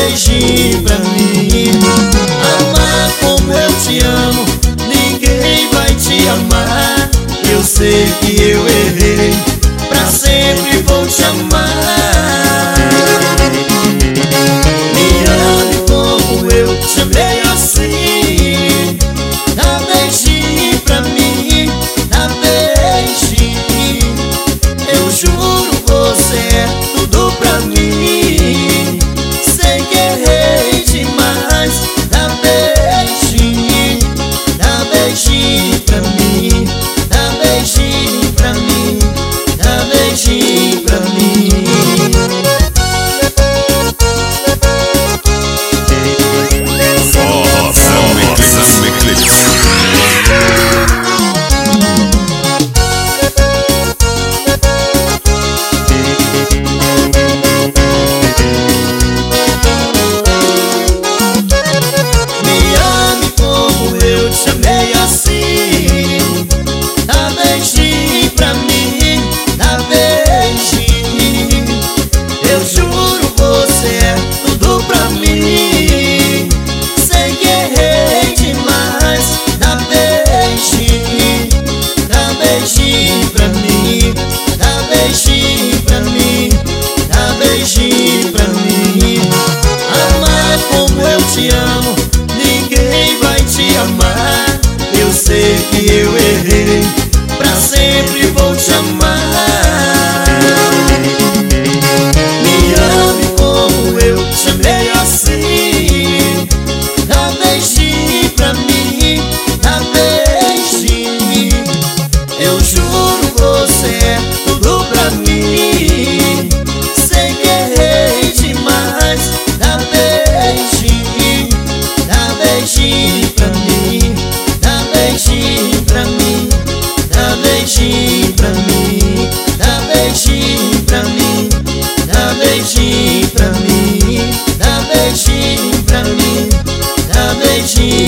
beijinho pra mim. Amar como eu te amo, ninguém vai te amar. Eu sei que eu errei, pra sempre vou te amar. Me ame como eu te amei assim. Dá beijinho pra mim, dá beijinho. Eu juro, você é tudo pra mim. Sei que errei demais. Dá beijinho pra mim, dá beijinho pra mim, dá beijinho pra mim. Amar como eu te amo, ninguém vai te amar. Eu sei que eu errei, pra sempre vou te amar. Me ame como eu te amei assim. Dá beijinho pra mim, dá beijinho. Eu juro, você é tudo pra mim. Sei que errei demais. Dá beijinho pra mim, dá beijinho pra mim, dá beijinho. Dá beijinho pra mim, dá beijinho.